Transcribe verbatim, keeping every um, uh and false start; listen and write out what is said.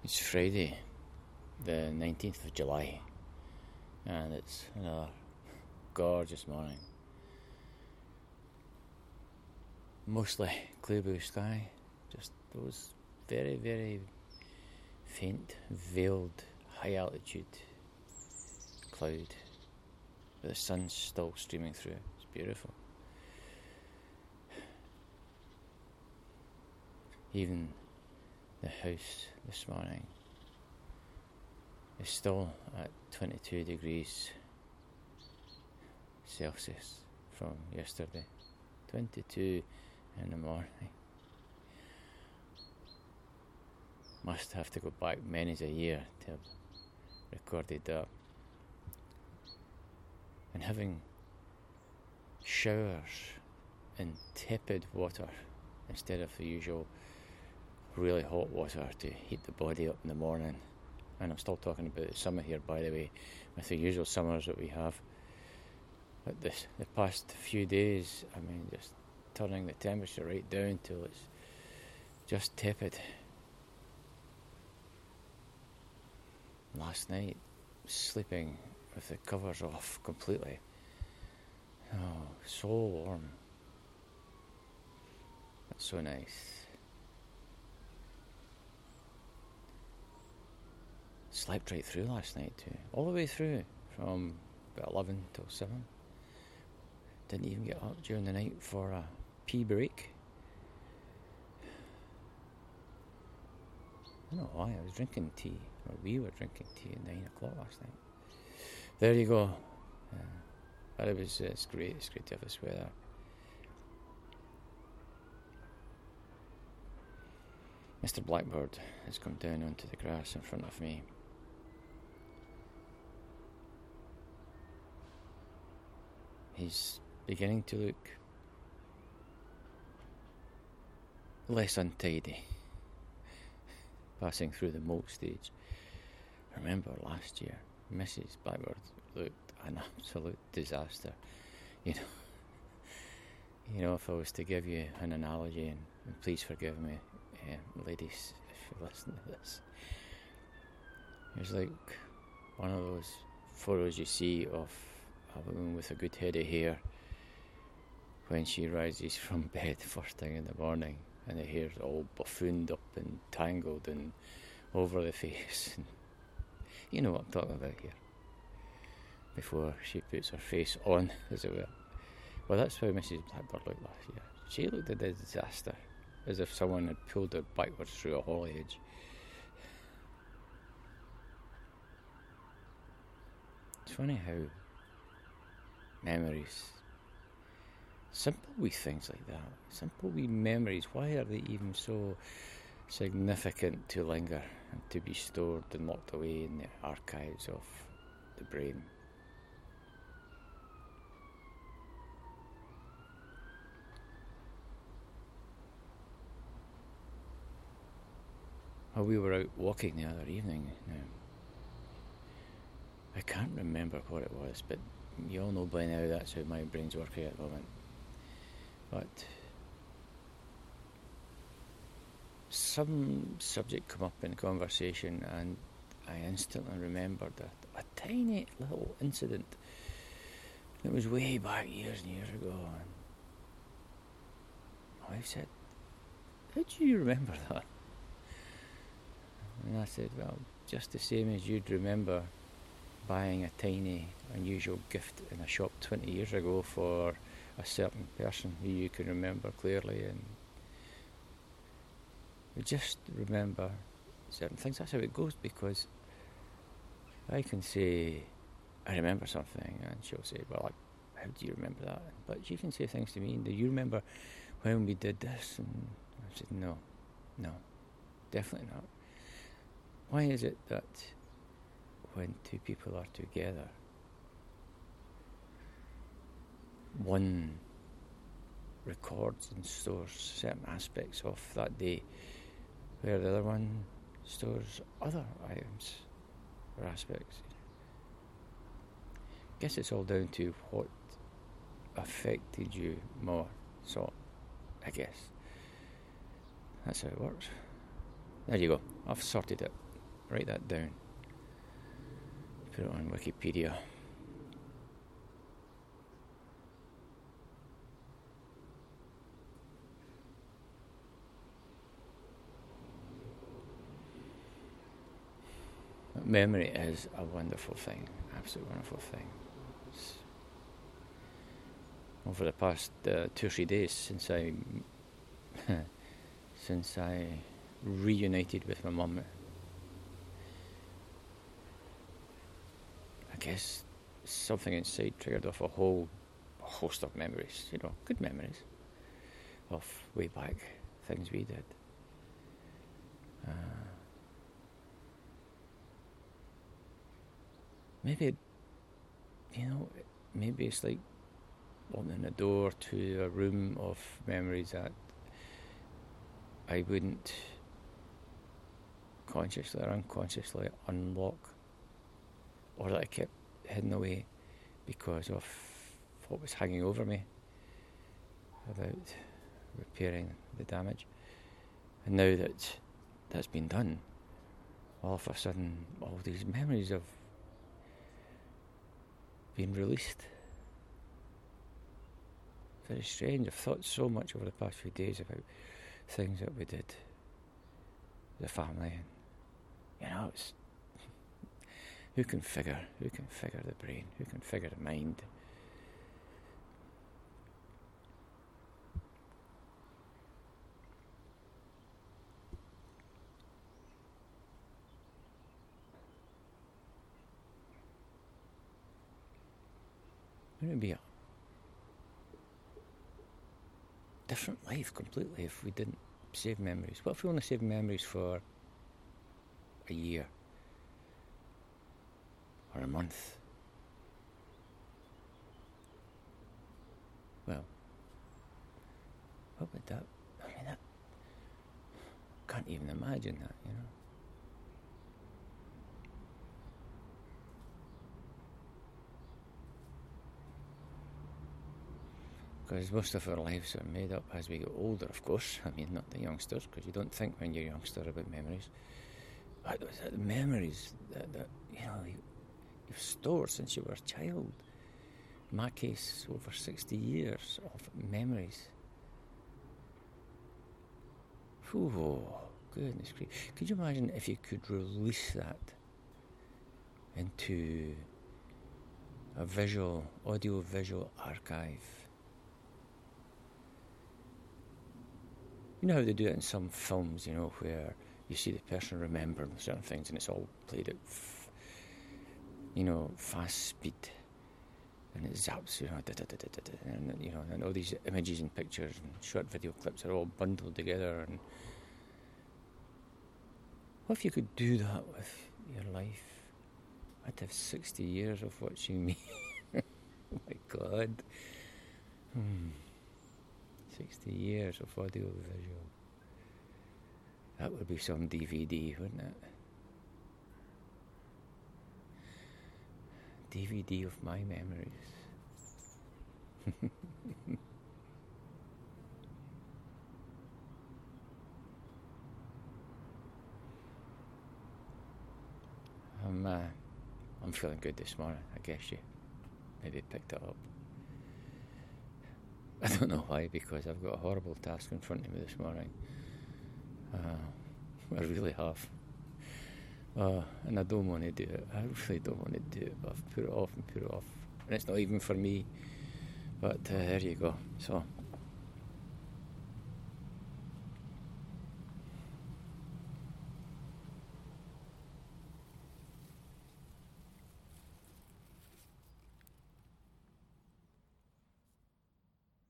It's Friday, the nineteenth of July, and it's another gorgeous morning. Mostly clear blue sky, just those very, very faint, veiled, high altitude cloud, but the sun's still streaming through. It's beautiful. Even the house this morning is still at twenty-two degrees Celsius from yesterday. twenty-two in the morning. Must have to go back many a year to have recorded that. And having showers in tepid water instead of the usual really hot water to heat the body up in the morning. And I'm still talking about the summer here, by the way, with the usual summers that we have. But this, the past few days, I mean, just turning the temperature right down till it's just tepid. Last night, sleeping with the covers off completely. Oh, so warm. That's so nice. Slept right through last night too, all the way through, from about eleven till seven. Didn't even get up during the night for a pee break. I don't know why, I was drinking tea, or we were drinking tea at nine o'clock last night. There you go. Uh, but it was, uh, it's great, it's great to have this weather. Mister Blackbird has come down onto the grass in front of me. He's beginning to look less untidy, passing through the molt stage. Remember last year, Missus Blackbird looked an absolute disaster. You know, you know, if I was to give you an analogy, and, and please forgive me, uh, ladies, if you listen to this, it was like one of those photos you see of a woman with a good head of hair when she rises from bed first thing in the morning, and the hair's all buffooned up and tangled and over the face. And you know what I'm talking about here. Before she puts her face on, as it were. Well, that's how Missus Blackbird looked last year. She looked a disaster, as if someone had pulled her backwards through a holly hedge. It's funny how memories, simple wee things like that, simple wee memories, why are they even so significant to linger and to be stored and locked away in the archives of the brain? Well, we were out walking the other evening. Now, I can't remember what it was, but you all know by now that's how my brain's working at the moment. But some subject come up in conversation, and I instantly remembered a, a tiny little incident that was way back years and years ago. And my wife said, "How do you remember that?" And I said, "Well, just the same as you'd remember buying a tiny, unusual gift in a shop twenty years ago for a certain person who you can remember clearly, and we just remember certain things." That's how it goes, because I can say, "I remember something," and she'll say, "Well, how do you remember that?" But she can say things to me, "Do you remember when we did this?" And I said, no, no, definitely not. Why is it that when two people are together, one records and stores certain aspects of that day, where the other one stores other items or aspects? I guess it's all down to what affected you more. So, I guess that's how it works. There you go. I've sorted it. Write that down. Put it on Wikipedia. Memory is a wonderful thing, absolutely wonderful thing. It's over the past uh, two or three days since I since I reunited with my mum, I guess something inside triggered off a whole host of memories, you know, good memories of way back, things we did. Uh, maybe, you know, maybe it's like opening a door to a room of memories that I wouldn't consciously or unconsciously unlock, or that I kept hidden away because of what was hanging over me without repairing the damage. And now that that's been done, all of a sudden all these memories have been released. Very strange. I've thought so much over the past few days about things that we did as a family, and you know, it's who can figure, who can figure the brain, who can figure the mind. Wouldn't it be a different life completely if we didn't save memories? What if we only saved memories for a year or a month? Well, what would that, I mean, that, can't even imagine that, you know. Because most of our lives are made up as we get older, of course. I mean, not the youngsters, because you don't think when you're a youngster about memories. But the memories that, that you know, you, you've stored since you were a child. In my case, over sixty years of memories. Ooh, goodness gracious. Could you imagine if you could release that into a visual, audio-visual archive? You know how they do it in some films, you know, where you see the person remembering certain things and it's all played at, f- you know, fast speed, and it zaps, you know, da, da, da, da, da, and you know, and all these images and pictures and short video clips are all bundled together. And what if you could do that with your life? I'd have sixty years of watching me. Oh my God. Hmm. sixty years of audio visual. That would be some D V D, wouldn't it? D V D of my memories. I'm, uh, I'm feeling good this morning. I guess you maybe picked it up. I don't know why, because I've got a horrible task in front of me this morning. Uh, I really have. Uh, and I don't want to do it. I really don't want to do it, but I've put it off and put it off. And it's not even for me. But uh, there you go. So